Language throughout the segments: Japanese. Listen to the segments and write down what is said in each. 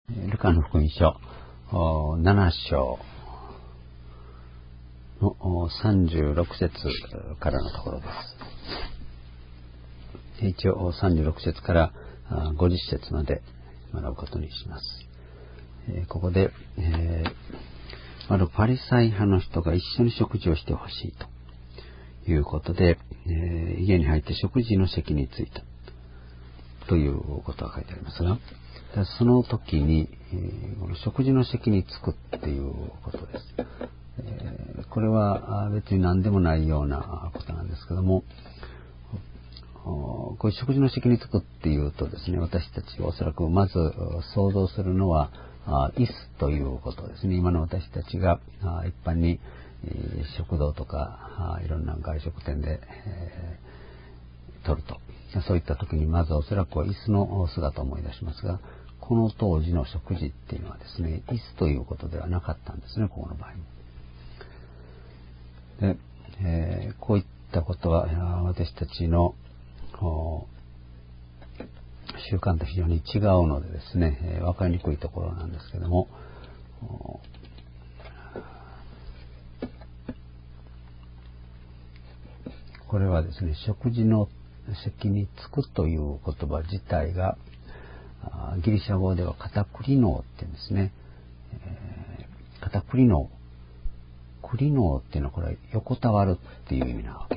ルカの福音書7章の36節からのところです。一応36節から50節まで学ぶことにします。ここで、あるパリサイ派の人が一緒に食事をしてほしいということで、家に入って食事の席に着いたということが書いてありますが、その時に、この食事の席に着くっていうことです。これは別に何でもないようなことなんですけども、こういう食事の席に着くっていうとですね、私たちがおそらくまず想像するのは椅子ということですね。今の私たちが一般に食堂とかいろんな外食店で取ると、そういった時にまずおそらくは椅子の姿を思い出しますが、この当時の食事っていうのはですね、椅子ということではなかったんですね、ここの場合で、こういったことは私たちの習慣と非常に違うのでですね、分かりにくいところなんですけども、これはですね、食事の席に着くという言葉自体がギリシャ語ではカタクリノーって言うんですね。カタクリノー、クリノーっていうのはこれは横たわるっていう意味なわけです。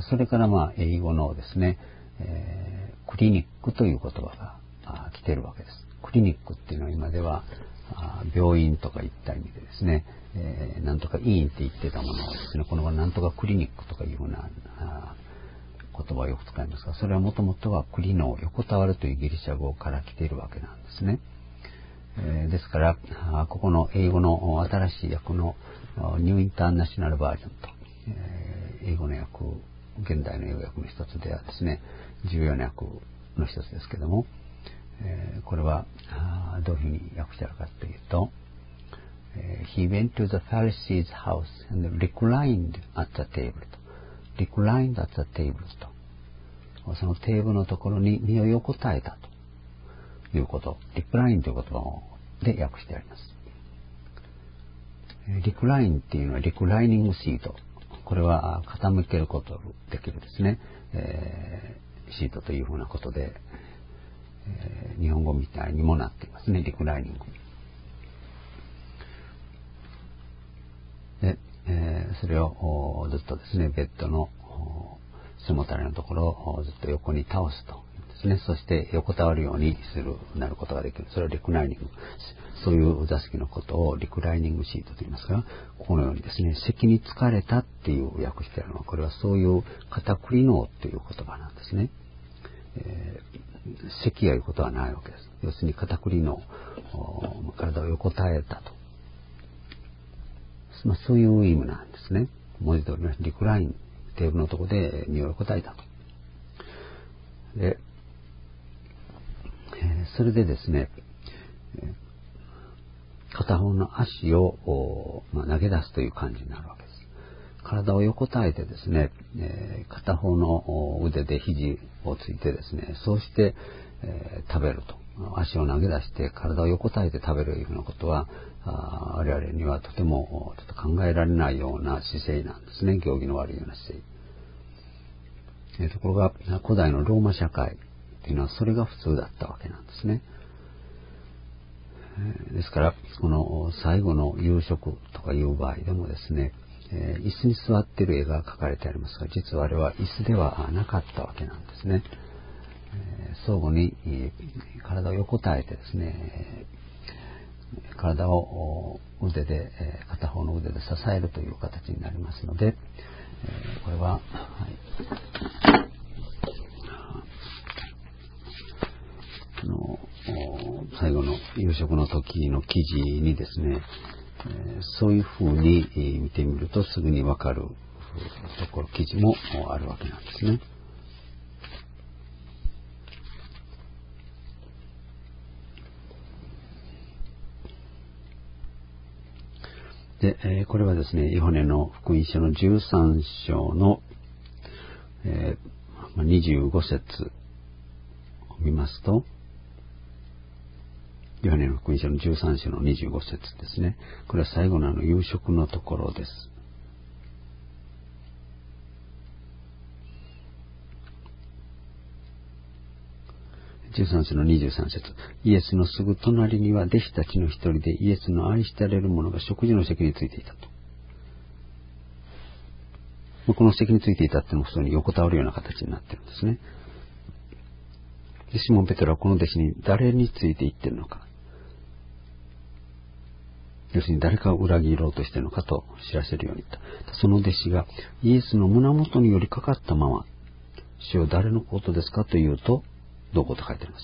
それから英語のですね、クリニックという言葉が来ているわけです。クリニックっていうのは今では病院とかいった意味でですね、なんとか医院って言ってたものをですね、この場なんとかクリニックとかいうふうな言葉をよく使いますが、それはもともとはクリノー、横たわるというギリシャ語から来ているわけなんですね。ですからここの英語の新しい訳のニューインターナショナルバージョンと、英語の訳、現代の英語訳の一つではですね、重要な訳の一つですけども、これはどういうふうに訳してあるかというと、He went to the Pharisee's house and reclined at the table と、reclined at the table と、そのテーブルのところに身を横たえたということ、recline という言葉で訳してあります。recline っていうのはリクライニングシート、これは傾けることできるですね、シートというふうなことで、日本語みたいにもなっていますね、リクライニングで、それをずっとですね、ベッドの背もたれのところをずっと横に倒すとですね、そして横たわるようになることができる。それはリクライニング、そういう座敷のことをリクライニングシートと言いますが、このようにですね、席に疲れたっていう訳してあるのは、これはそういうカタクリノーっていう言葉なんですね。席がいうことはないわけです。要するにカタクリノー、体を横たえたと、そういう意味なんですね。文字通りのリクライン、テーブルのところで身を横たえたと。で、それでですね、片方の足を投げ出すという感じになるわけです。体を横たえてですね、片方の腕で肘をついてですね、そうして、食べると。足を投げ出して体を横たえて食べるというようなことは、我々にはとてもちょっと考えられないような姿勢なんですね。行儀の悪いような姿勢。ところが古代のローマ社会というのはそれが普通だったわけなんですね。ですからこの最後の夕食とかいう場合でもですね、椅子に座っている絵が描かれてありますが、実はあれは椅子ではなかったわけなんですね。相互に体を横たえてですね、体を腕で、片方の腕で支えるという形になりますので、これは、最後の夕食の時の記事にですね、そういうふうに見てみるとすぐにわかるところ、記事もあるわけなんですね。で、これはですね、ヨハネの福音書の13章の、25節を見ますと、 ヨハネの福音書の13章の25節ですね。これは最後の夕食のところです。13章の23節、イエスのすぐ隣には弟子たちの一人でイエスの愛してられる者が食事の席についていたと。この席についていたっていうのも普通に横たわるような形になってるんですね。でシモン・ペテロはこの弟子に誰についていっているのか、要するに誰かを裏切ろうとしているのかと知らせるように言った。その弟子がイエスの胸元に寄りかかったまま、主よ誰のことですかと言うと、どうこと書いてあります。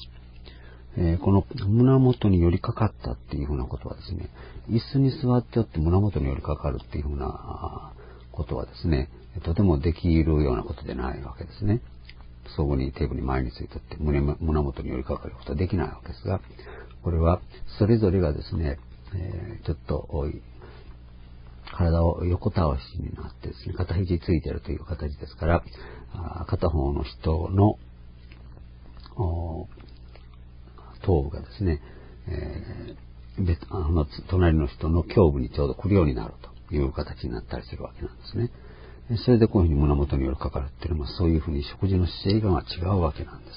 この胸元に寄りかかったっていうふうなことはですね、椅子に座っておって胸元に寄りかかるっていうふうなことはですね、とてもできるようなことでないわけですね。相互にテーブルに前についておって胸元に寄りかかることはできないわけですが、これはそれぞれがですね、ちょっと体を横倒しになってですね、片肘ついているという形ですから、片方の人の頭部がですね、隣の人の胸部にちょうど来るようになるという形になったりするわけなんですね。それでこういうふうに胸元に寄りかかるっていうのは、そういうふうに食事の姿勢が違うわけなんです。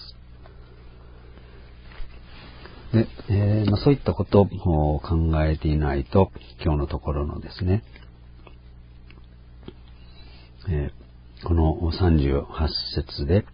で、そういったことを考えていないと、今日のところのですね、この38節で、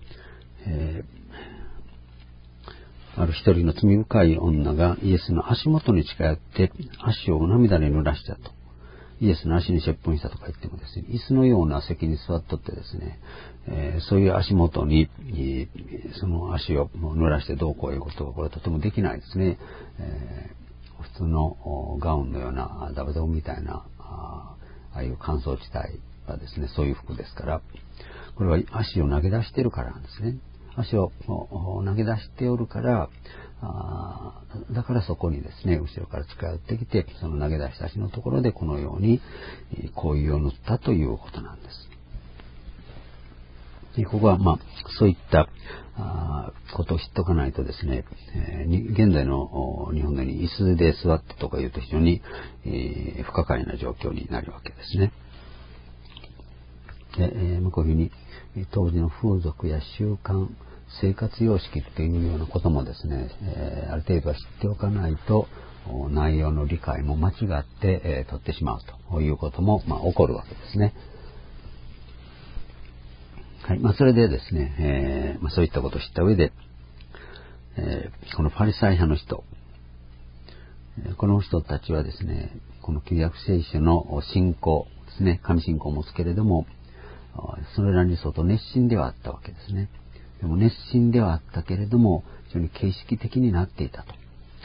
ある一人の罪深い女がイエスの足元に近寄って足を涙で濡らしたと。イエスの足に接吻したとか言ってもですね、椅子のような席に座っとってですね、そういう足元に、その足を濡らしてどうこういうことがこれはとてもできないですね。普通のガウンのようなダブダブみたいなああいう乾燥地帯はですね、そういう服ですから、これは足を投げ出しているからなんですね。足を投げ出しておるから、だからそこにですね、後ろから近寄ってきて、その投げ出した足のところでこのように香油を塗ったということなんです。でここはそういったことを知っておかないとですね、現在の日本のように椅子で座ってとかいうと非常に不可解な状況になるわけですね。でこういうふうに当時の風俗や習慣、生活様式というようなこともですね、ある程度は知っておかないと内容の理解も間違って取ってしまうということも起こるわけですね。はい、それでですね、そういったことを知った上で、このパリサイ派の人、この人たちはですね、この旧約聖書の信仰ですね、神信仰を持つけれども、それらに相当熱心ではあったわけですね。でも熱心ではあったけれども、非常に形式的になっていたと。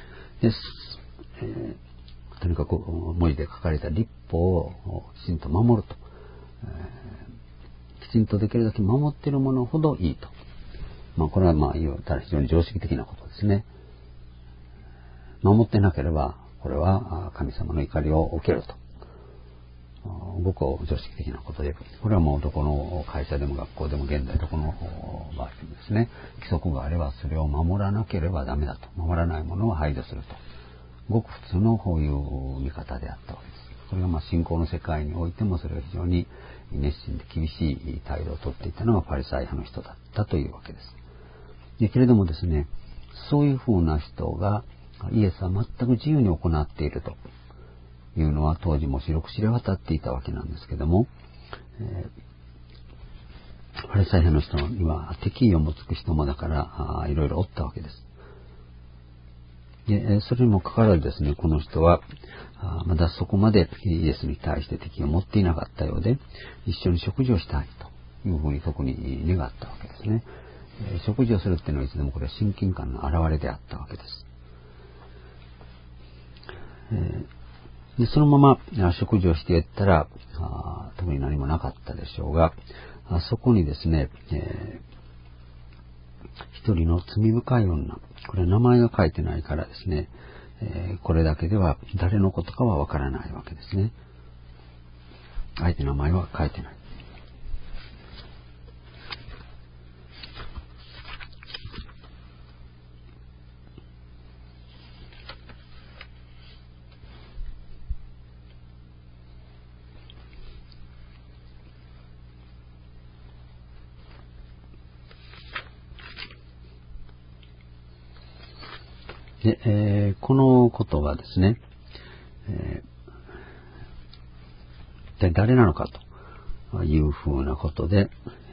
とにかく文字で書かれた律法をきちんと守ると。きちんとできるだけ守っているものほどいいと。これは言うたら非常に常識的なことですね。守ってなければ、これは神様の怒りを受けると。ごく常識的なことで、これはもうどこの会社でも学校でも現代どこの場合でもですね、規則があればそれを守らなければダメだと。守らないものを排除すると。ごく普通のこういう見方であったわけです。それが信仰の世界においてもそれが非常に熱心で厳しい態度をとっていたのがパリサイ派の人だったというわけです。けれどもですね、そういうふうな人がイエスは全く自由に行っているというのは当時も広く知れ渡っていたわけなんですけども、パリサイ派の人には敵意を持つ人もだからいろいろおったわけです。でそれにもかかわらずですね、この人はまだそこまでイエスに対して敵意を持っていなかったようで、一緒に食事をしたいというふうに特に願ったわけですね。食事をするっていうのはいつでもこれは親近感の表れであったわけです。でそのまま食事をしていったら特に何もなかったでしょうが、そこにですね、一人の罪深い女、これ名前が書いてないからですね、これだけでは誰のことかはわからないわけですね。あえて名前は書いてない。 で、このことがですね、一体誰なのかというふうなことで、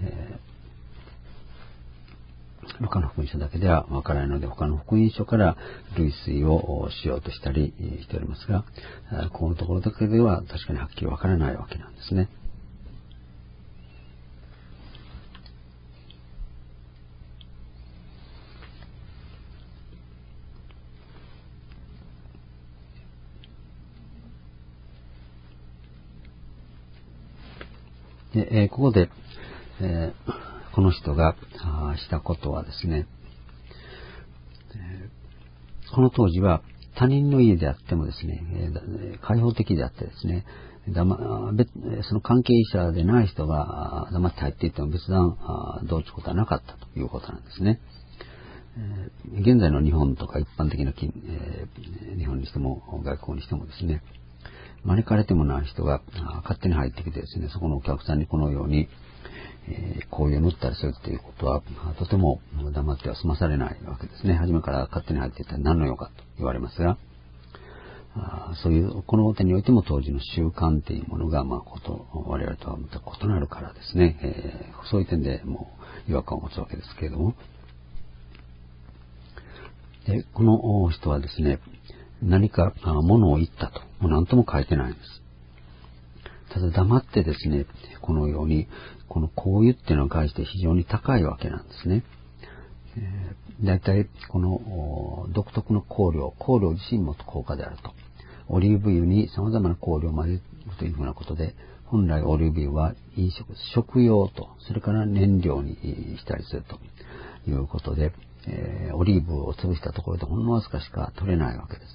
ルカの福音書だけではわからないので、他の福音書から類推をしようとしたりしておりますが、このところだけでは確かにはっきりわからないわけなんですね。で、ここで、この人がしたことはですね、この当時は他人の家であってもですね、開放的であってですね、その関係者でない人が黙って入っていっても別段どういうことはなかったということなんですね。現在の日本とか一般的な日本にしても外国にしてもですね、招かれてもない人が勝手に入ってきてですね、そこのお客さんにこのように香油を塗ったりするということはとても黙っては済まされないわけですね。初めから勝手に入っていったら何の用かと言われますが、そういうこの点においても当時の習慣というものが我々とはまた異なるからですね、そういう点でもう違和感を持つわけですけれども、でこの人はですね、何か物を言ったともう何とも書いてないんです。ただ黙ってですね、このようにこの香油っていうのに関して非常に高いわけなんですね。だいたいこの独特の香料自身も高価であると。オリーブ油に様々な香料を混ぜるというふうなことで、本来オリーブ油は食用と、それから燃料にしたりするということで、オリーブを潰したところでほんのわずかしか取れないわけです。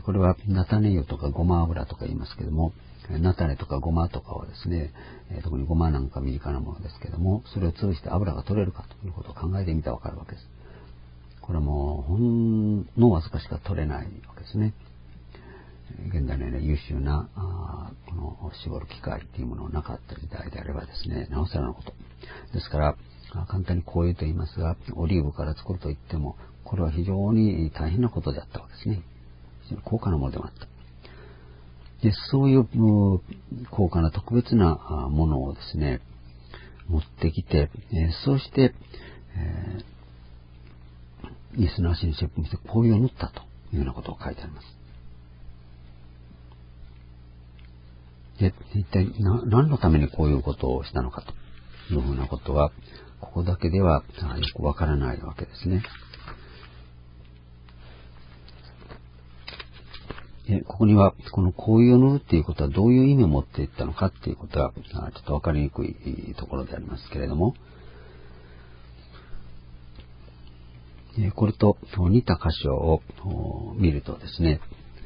これは菜種油とかごま油とか言いますけども、菜種とかごまとかはですね、特にごまなんか身近なものですけども、それを潰して油が取れるかということを考えてみたらわかるわけです。これはもうほんのわずかしか取れないわけですね。現代のような優秀なこの絞る機械というものがなかった時代であればですね、なおさらのことですから、簡単にこう言うと言いますが、オリーブから作ると言ってもこれは非常に大変なことであったわけですね。非常に高価なものでもあった。で、そういう高価な特別なものをですね、持ってきて、そして、イエスの足に接吻して香油を塗ったというようなことを書いてあります。で、一体何のためにこういうことをしたのかというふうなことは、ここだけではよくわからないわけですね。ここには、この香油を塗るっていうことはどういう意味を持っていったのかっていうことは、ちょっとわかりにくいところでありますけれども、これと似た箇所を見るとですね、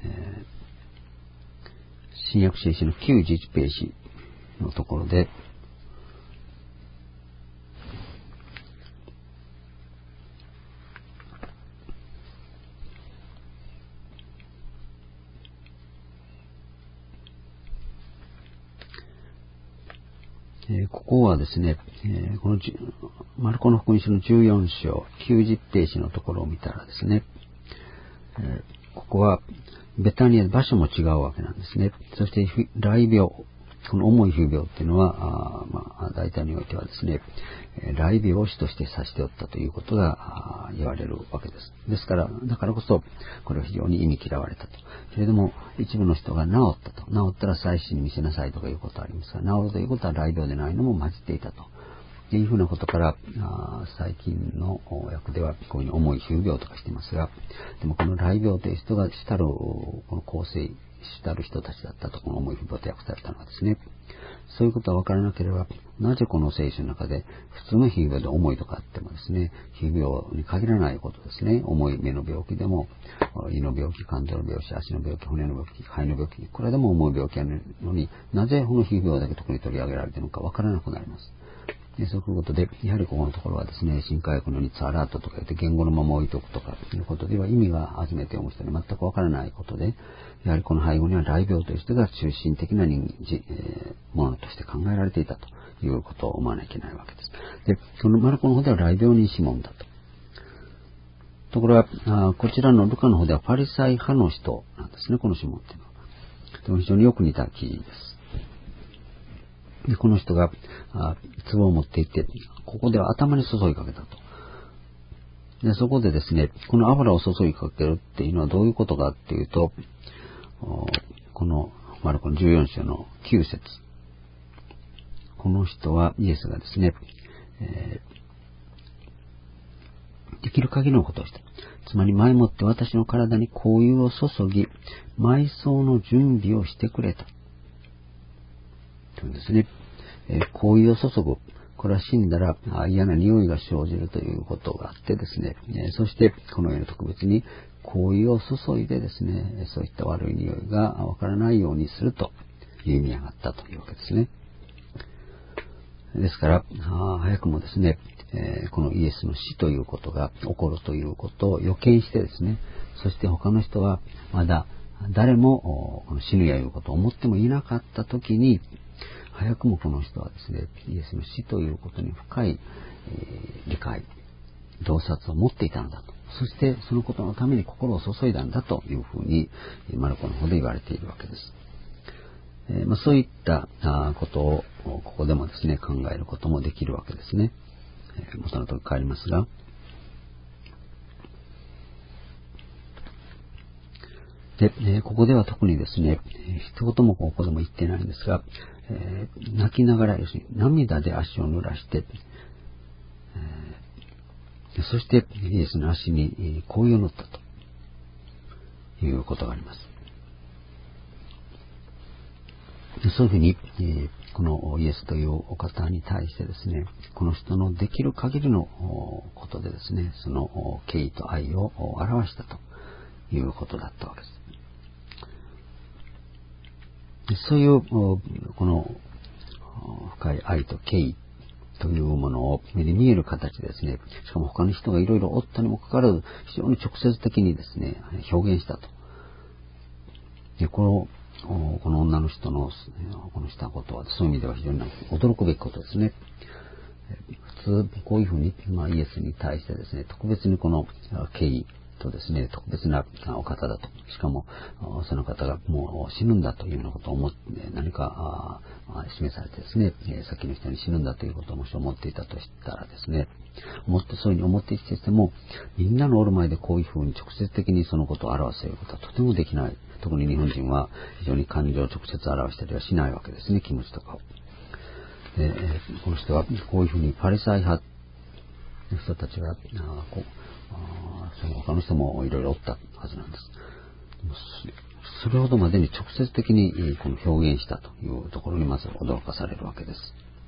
新約聖書の91ページのところで、ここはですね、このマルコの福音書の14章90ページのところを見たらですね、ここはベタニアで場所も違うわけなんですね。そして雷病、この重い風病っていうのは大体においてはですね、雷病死として指しておったということが言われるわけです。ですから、だからこそこれは非常に忌み嫌われたと。けれども一部の人が治ったと、治ったら祭司に見せなさいとかいうことがありますが、治るということは雷病でないのも混じっていたというふうなことから、最近の訳ではこういう重い風病とかしていますが、でもこの雷病という人がしたるこの構成したる人たちだったと、この重い風病と訳されたのはですね、そういうことは分からなければ、なぜこの聖書の中で普通の皮膚病で重いとかあってもですね、皮膚病に限らないことですね、重い目の病気でも胃の病気、肝臓の病気、足の病気、骨の病気、肺の病気、これでも重い病気なのに、なぜこの皮膚病だけ特に取り上げられているのか分からなくなります。そういうことで、やはりここのところはですね、新科学のニツアラートとか言って言語のまま置いておくとかいうことでは意味が初めて読む人に全くわからないことで、やはりこの背後には雷病という人が中心的なものとして考えられていたということを思わなきゃいけないわけです。で、そのマルコの方では雷病人シモンだとところが、こちらのルカの方ではパリサイ派の人なんですね、このシモンっていうのは。でも非常によく似た記事です。で、この人が、壺を持っていって、ここでは頭に注いかけたと。で、そこでですね、この油を注ぎかけるっていうのはどういうことかっていうと、このマルコの14章の9節。この人はイエスがですね、できる限りのことをした。つまり前もって私の体に香油を注ぎ、埋葬の準備をしてくれた。というんですね。香油を注ぐ。これは死んだら嫌な匂いが生じるということがあってですね。そしてこのように特別に香油を注いでですね、そういった悪い匂いがわからないようにするという意味があったというわけですね。ですから、早くもですね、このイエスの死ということが起こるということを予見してですね、そして他の人はまだ誰もこの死ぬやいうことを思ってもいなかったときに、早くもこの人はですね、イエスの死ということに深い、理解、洞察を持っていたんだと。そしてそのことのために心を注いだんだというふうに、マルコの方で言われているわけです。そういったことをここでもですね、考えることもできるわけですね。元のとおり変わりますが、で、ここでは特にですね、一言もここでも言ってないんですが、泣きながら要するに涙で足を濡らして、そしてイエスの足に香油を塗ったということがあります。そういうふうに、このイエスというお方に対してですね、この人のできる限りのことでですね、その敬意と愛を表したということだったわけです。そういうこの深い愛と敬意というものを目に見える形でですね、しかも他の人がいろいろおったにもかかわらず非常に直接的にですね、表現したと。でこの女の人のこのしたことはそういう意味では非常に驚くべきことですね。普通こういうふうに、イエスに対してですね、特別にこの敬意とですね、特別なお方だと。しかもその方がもう死ぬんだというようなことを思って何か示されてですね、先の人に死ぬんだということをもし思っていたとしたらですね、そういうふうに思っていても、みんなのおる前でこういうふうに直接的にそのことを表すということはとてもできない。特に日本人は非常に感情を直接表したりはしないわけですね、気持ちとかを。で、この人はこういうふうにパリサイ派の人たちがその他の人もいろいろおったはずなんです。それほどまでに直接的にこの表現したというところにまず驚かされるわけです。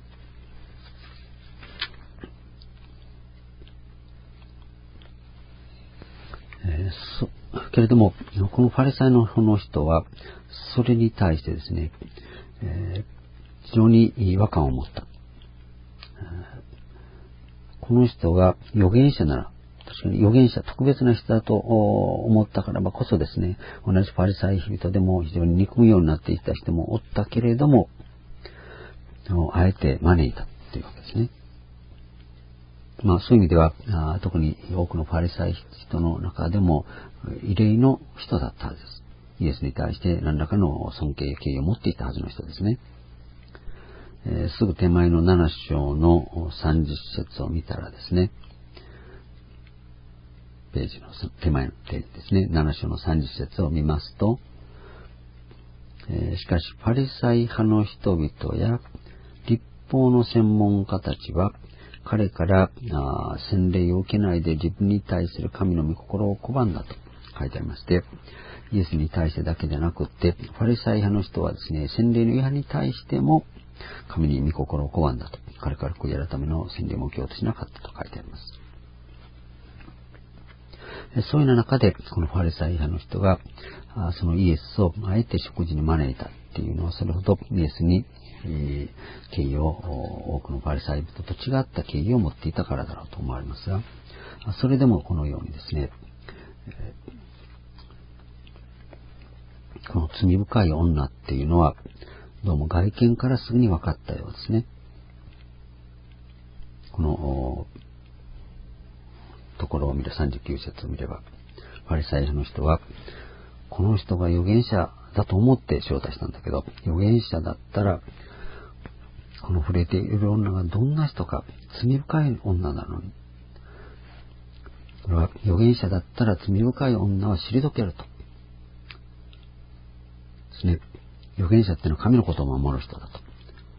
けれどもこのパリサイの人はそれに対してですね、非常に違和感を持った。この人が預言者なら、確かに預言者特別な人だと思ったからこそですね、同じパリサイ人でも非常に憎むようになっていた人もおったけれども、あえて招いたというわけですね。そういう意味では特に多くのパリサイ人の中でも異例の人だったはずです。イエスに対して何らかの尊敬敬意を持っていたはずの人ですね。すぐ手前の7章の30節を見たらですね、ページの手前のページですね、7章の30節を見ますと、しかしパリサイ派の人々や律法の専門家たちは彼から洗礼を受けないで自分に対する神の御心を拒んだと書いてありまして、イエスに対してだけでなくって、パリサイ派の人はですね、洗礼の違反に対しても神に御心を拒んだと。彼から悔い改めの洗礼も受けようとしなかったと書いてあります。そういうような中で、このパリサイ派の人が、そのイエスをあえて食事に招いたっていうのは、それほどイエスに、敬意を、多くのパリサイ人と違った敬意を持っていたからだろうと思われますが、それでもこのようにですね、この罪深い女っていうのは、どうも外見からすぐに分かったようですね。このところを見る39節を見れば、パリサイ派の人は、この人が預言者だと思って招待したんだけど、預言者だったら、この触れている女がどんな人か、罪深い女なのに。これは預言者だったら罪深い女は退けると。ですね。預言者っていうのは神の言葉を守る人だと。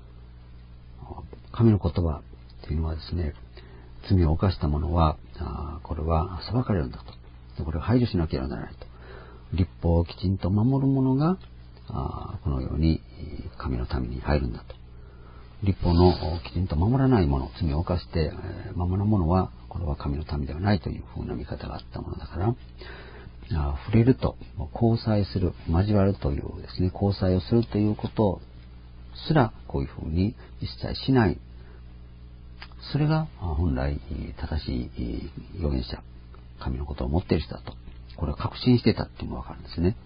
神の言葉というのはですね、罪を犯した者は、これは裁かれるんだと。これを排除しなければならないと。律法をきちんと守る者が、このように神の民に入るんだと。律法のきちんと守らない者、罪を犯して守らない者は、これは神の民ではないというふうな見方があったものだから、触れると、交際する、交わるというですね、交際をするということすら、こういうふうに一切しない。それが本来正しい預言者、神のことを持っている人だと。これを確信していたっていうのがわかるんですね。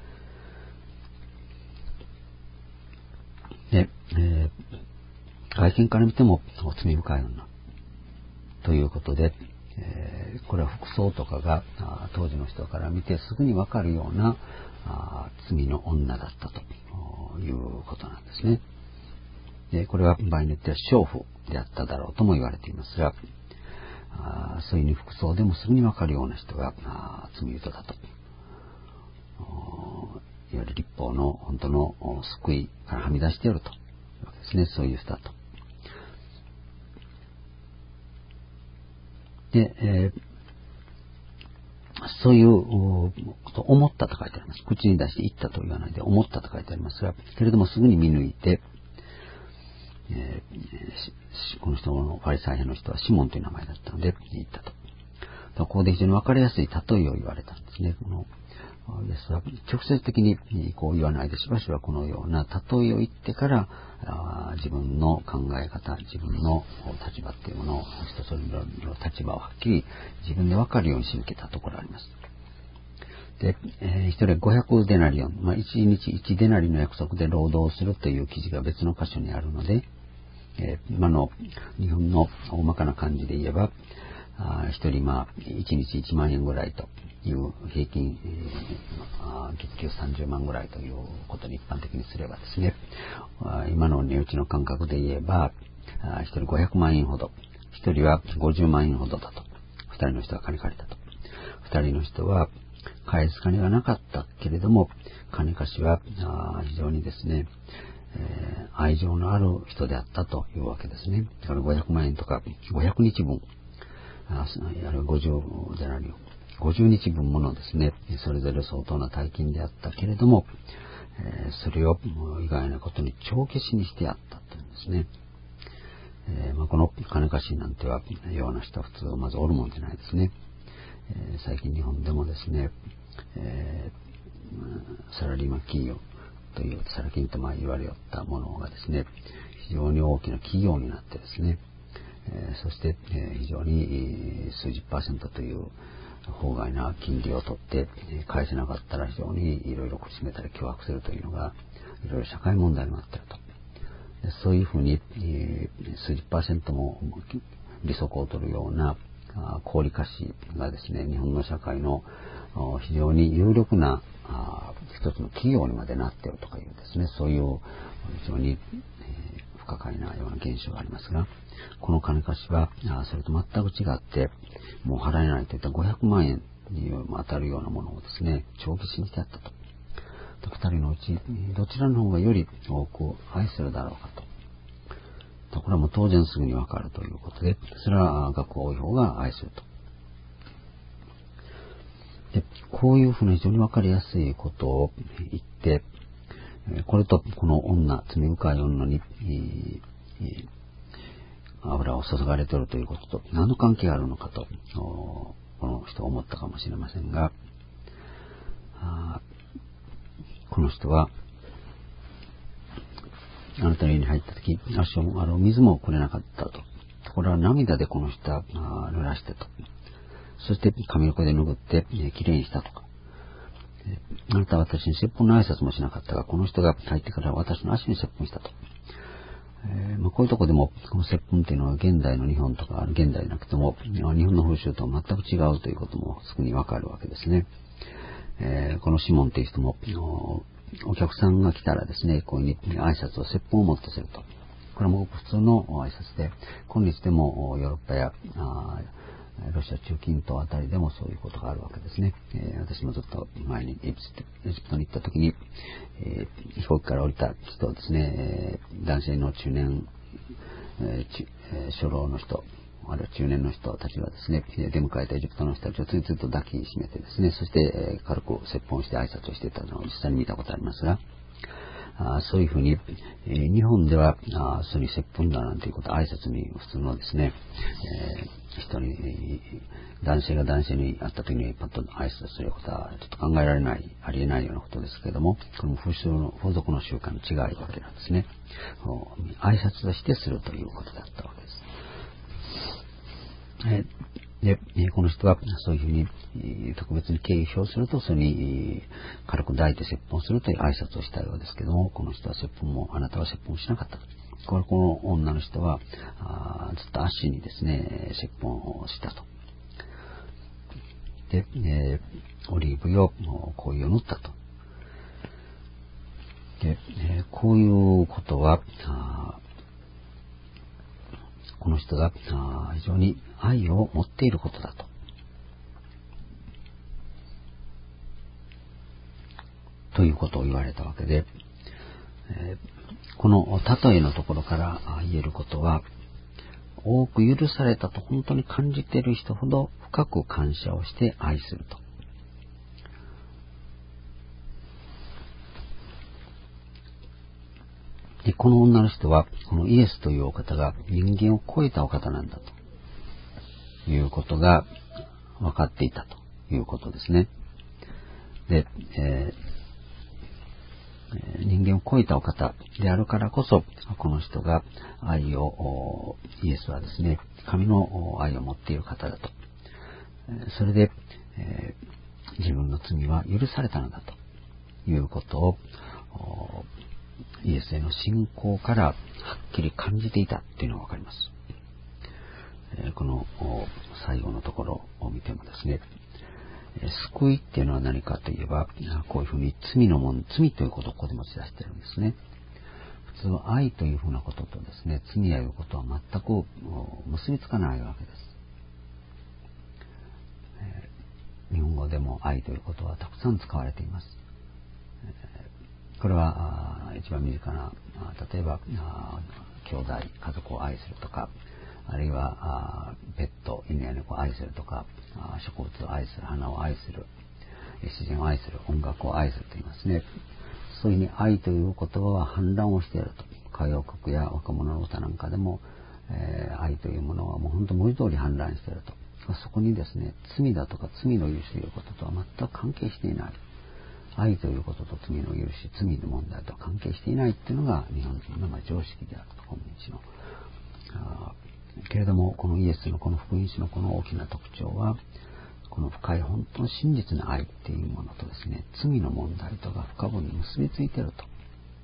で、外見から見ても罪深い女ということで、これは服装とかが当時の人から見てすぐにわかるような罪の女だったということなんですね。で、これは場合によっては娼婦であっただろうとも言われていますが、そういう服装でもすぐにわかるような人が罪人だと。いわゆる律法の本当の救いからはみ出しているというわけですね。そういう人だと。で、そういうことを思ったと書いてあります。口に出して言ったと言わないで思ったと書いてありますが、けれどもすぐに見抜いて、この人のファリサイ派の人はシモンという名前だったので言ったと。ここで非常に分かりやすい例えを言われたんですね。このイエスは直接的にこう言わないでしばしばこのような例えを言ってから自分の考え方、自分の立場っていうものを人それぞれの立場をはっきり自分で分かるように仕向けたところがあります。で、一人500デナリオン、1日1デナリの約束で労働するという記事が別の箇所にあるので、今の日本の大まかな感じで言えば、一人1日1万円ぐらいという平均、月給30万ぐらいということに一般的にすればですね、今の値打ちの感覚で言えば、一人500万円ほど、一人は50万円ほどだと。二人の人は金借りたと。二人の人は返す金がなかったけれども、金貸しは非常にですね、愛情のある人であったというわけですね。だから500万円とか500日分、あるいは50デナリオ、50日分ものですね、それぞれ相当な大金であったけれども、それを意外なことに帳消しにしてやったというんですね。この金貸しなんてはような人は普通まずおるもんじゃないですね。最近日本でもですね、サラリーマン企業というサラ金と言われよったものがですね、非常に大きな企業になってですね、そして、非常に数十%という法外な金利を取って返せなかったら非常にいろいろ苦しめたり脅迫するというのがいろいろ社会問題になっていると。そういうふうに、数十%も利息を取るような高利貸しがですね、日本の社会の非常に有力な一つの企業にまでなっているとかいうですね、そういう非常に不可解なような現象がありますが、この金貸しはそれと全く違って、もう払えないといった500万円に当たるようなものをですね、帳消しにしてやったと。二人のうちどちらの方がより多く愛するだろうかと。これはもう当然すぐにわかるということで、それは額多い方が愛すると。で、こういうふうな非常にわかりやすいことを言って、これとこの女、罪深い女に油を注がれているということと何の関係があるのかと、この人は思ったかもしれませんが、この人はあなたの家に入った時、足を洗う水もくれなかったと。これは涙でこの人は濡らしてと。そして髪の毛で拭ってきれいにしたとか。あなたは私に接吻の挨拶もしなかったが、この人が入ってから私の足に接吻したと。 こういうとこでもこの接吻っていうのは現代の日本とか現代でなくても日本の風習と全く違うということもすぐにわかるわけですね。このシモンという人もお客さんが来たらですね、こういうふうに挨拶を接吻を持ってすると。これも普通の挨拶で、今日でもヨーロッパやロシア中近東あたりでもそういうことがあるわけですね。私もずっと前にエジプトに行った時に、飛行機から降りた人をですね、男性の中年、初老の人、あるいは中年の人たちがですね、出迎えたエジプトの人たちを次々と抱きしめてですね、そして、軽く接吻して挨拶をしていたのを実際に見たことありますが、そういうふうに、日本ではそういう接吻だなんていうことは挨拶に普通のですね、人に男性が男性に会った時にパッと挨拶することはちょっと考えられない、ありえないようなことですけれども、この風俗の習慣の違いわけなんですね。挨拶としてするということだったわけです。で、この人はそういうふうに特別に敬意を表すると、それに軽く抱いて接吻するという挨拶をしたようですけども、この人はあなたは接吻しなかったと。この女の人はずっと足にですね、接吻をしたと。で、オリーブ油を香油を塗ったと。で、こういうことは、この人が非常に愛を持っていることだと。ということを言われたわけで、この例えのところから言えることは、多く許されたと本当に感じている人ほど深く感謝をして愛すると。で、この女の人は、このイエスというお方が人間を超えたお方なんだということが分かっていたということですね。で、人間を超えたお方であるからこそ、この人がイエスはですね、神の愛を持っている方だと。それで、自分の罪は許されたのだということを、イエスへの信仰からはっきり感じていたというのがわかります。この最後のところを見てもですね、救いっていうのは何かといえば、こういうふうに罪ということをここで持ち出しているんですね。普通は愛というふうなこととですね、罪やいうことは全く結びつかないわけです。日本語でも愛ということはたくさん使われています。これは一番身近な、例えば兄弟、家族を愛するとか、あるいはペット、犬や猫を愛するとか、植物を愛する、花を愛する、自然を愛する、音楽を愛すると言いますね。そういうふうに愛という言葉は氾濫をしていると。歌謡曲や若者の歌なんかでも、愛というものはもう本当文字通り氾濫していると。そこにですね、罪だとか罪の許しということとは全く関係していない。愛ということと罪の許し、罪の問題とは関係していないというのが日本人の常識であると、今日の。けれども、このイエスのこの福音書のこの大きな特徴は、この深い本当の真実な愛っていうものとですね、罪の問題とが深くに結びついていると。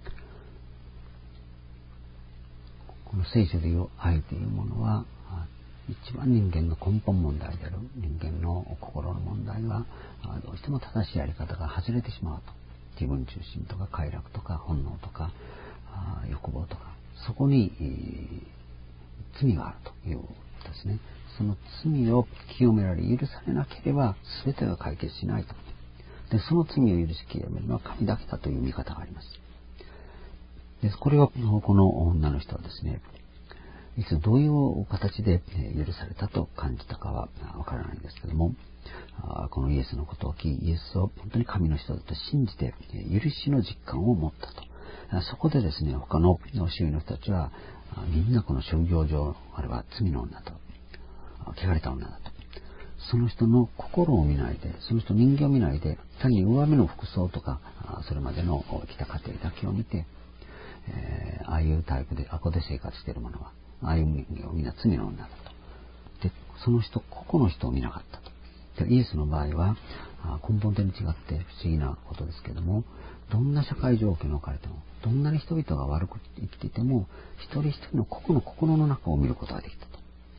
この聖書でいう愛というものは、一番人間の根本問題である人間の心の問題はどうしても正しいやり方が外れてしまうと。自分中心とか快楽とか本能とか欲望とか、そこに罪があるということですね。その罪を清められ許されなければ全てが解決しないと。で、その罪を許し清めるのは神だけだという見方があります。で、これをこの女の人はですね、いつどういう形で許されたと感じたかはわからないんですけども、このイエスのことを聞き、イエスを本当に神の人だと信じて許しの実感を持ったと。そこでですね、他の周囲の人たちはみんなこの職業上、あれは罪の女と、汚れた女だと。その人の心を見ないで、その人人間を見ないで、単に上目の服装とか、それまでの生きた過程だけを見て、ああいうタイプで、ここで生活している者は、ああいう人間をみんな罪の女だと。で、その人、個々の人を見なかったと。 イエスの場合は根本的に違って不思議なことですけども、どんな社会状況に置かれても、どんなに人々が悪く生きていても、一人一人の個々の心の中を見ることができた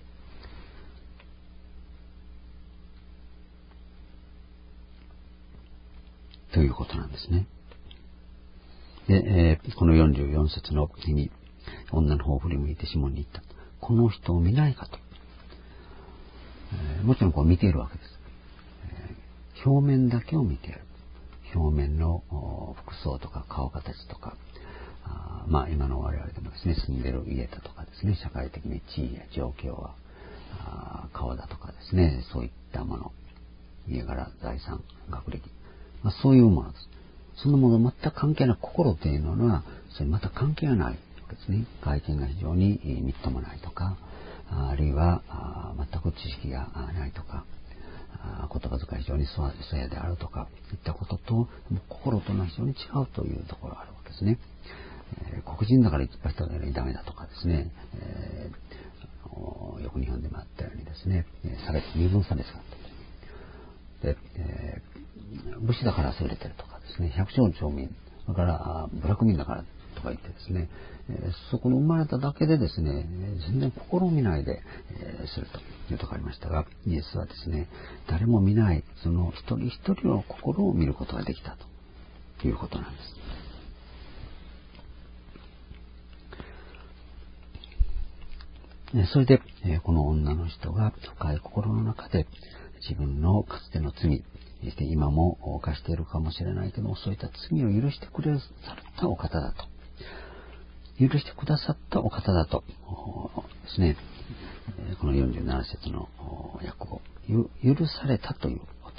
ということなんですね。で、この44節の日に女の方を振り向いてシモンに言った。この人を見ないかと。もちろんこう見ているわけです。表面だけを見ている。表面の服装とか顔形とか、今の我々でもですね、住んでいる家だとかですね、社会的に地位や状況は顔だとかですね、そういったもの、家柄、財産、学歴、そういうものです。そのもの全く関係ない心というのは、それまた関係がないわけですね。外見が非常にみっともないとか、あるいは全く知識がないとか、言葉遣い非常に粗野であるとかいったことと、心というのは非常に違うというところがあるわけですね。黒人だからいっぱい人がいるのにダメだとかですね、よく日本でもあったようにですね、身分差別があったで、武士だから優れてるとかですね、百姓町民、それから部落民だからとか言ってですね、そこに生まれただけでですね、全然心を見ないで、するというところがありましたが、イエスはですね、誰も見ないその一人一人の心を見ることができたということなんです。それで、この女の人が深い心の中で自分のかつての罪、今も犯しているかもしれないけども、そういった罪を許してくださったお方だと。許してくださったお方だとですね、この47節の訳語、許されたということ。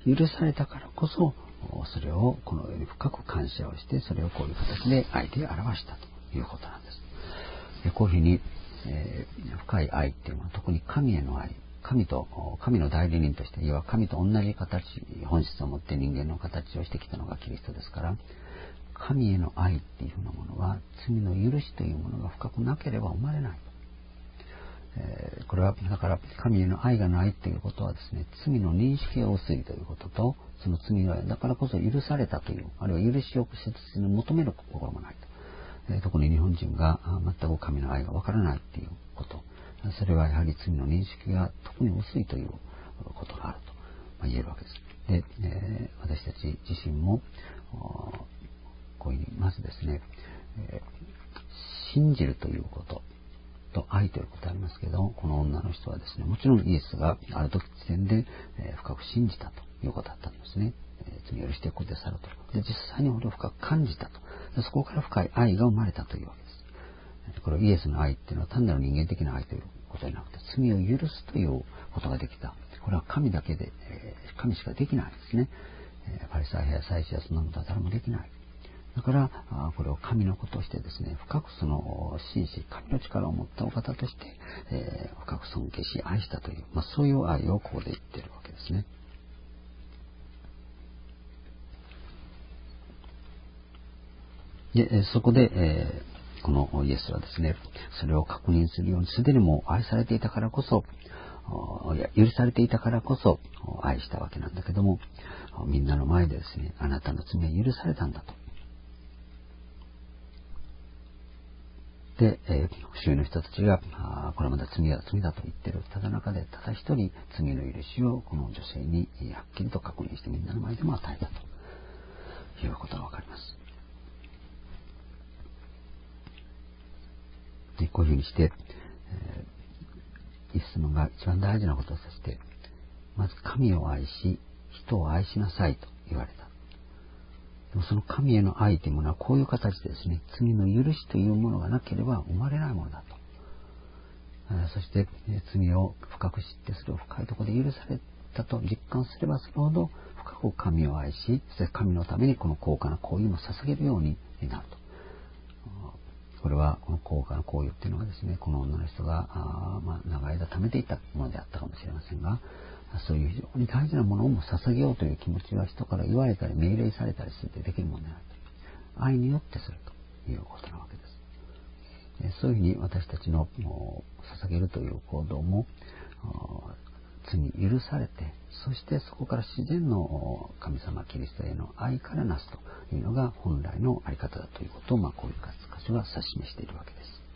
許されたからこそ、それをこのように深く感謝をして、それをこういう形で相手に表したということなんです。こういうふうに、深い愛っていうのは特に神への愛、神の代理人として、いわば神と同じ形、本質を持って人間の形をしてきたのがキリストですから、神への愛っていうふうなものは罪の許しというものが深くなければ生まれない。これはだから神への愛がないということはですね、罪の認識が薄いということと、その罪がだからこそ許されたという、あるいは許しを切に求める心もないと。特に日本人が全く神の愛がわからないということ、それはやはり罪の認識が特に薄いということがあると言えるわけです。で、私たち自身もこういうふうにまずですね、信じるということと愛ということがありますけど、この女の人はですね、もちろんイエスがある時時点で深く信じたということだったんですね。罪を許してくださると。で、実際にこれを深く感じたと。で、そこから深い愛が生まれたというわけです。これイエスの愛っていうのは単なる人間的な愛ということではなくて、罪を許すということができた。これは神だけで、神しかできないですね。パリサイ派や祭司やそんなことは誰もできない。だから、これを神のこととしてですね、深くその真摯、神の力を持ったお方として、深く尊敬し愛したという、そういう愛をここで言っているわけですね。で、そこで、このイエスはですね、それを確認するように、すでにもう愛されていたからこそ、許されていたからこそ愛したわけなんだけども、みんなの前でですね、あなたの罪は許されたんだと。で、周囲の人たちが、これまだ罪は罪だと言っているただ中で、ただ一人罪の許しをこの女性にはっきりと確認してみんなの前でも与えたということがわかります。で、こういうふうにして、イエス様が一番大事なことをさせて、まず神を愛し、人を愛しなさいと言われた。でもその神への愛というものはこういう形でですね、罪の許しというものがなければ生まれないものだと。そして、罪を深く知って、それを深いところで許されたと実感すればするほど、深く神を愛し、そして神のためにこの高価な行為も捧げるようになると。これはこの高価な行為っていうのはですね、この女の人が長い間貯めていたものであったかもしれませんが、そういう非常に大事なものをも捧げようという気持ちは人から言われたり命令されたりするとできるものであると。愛によってするということなわけです。そういうふうに私たちの捧げるという行動も罪許されて、そしてそこから自然の神様キリストへの愛からなすというのが本来のあり方だということを、こういう箇所が指し示しているわけです。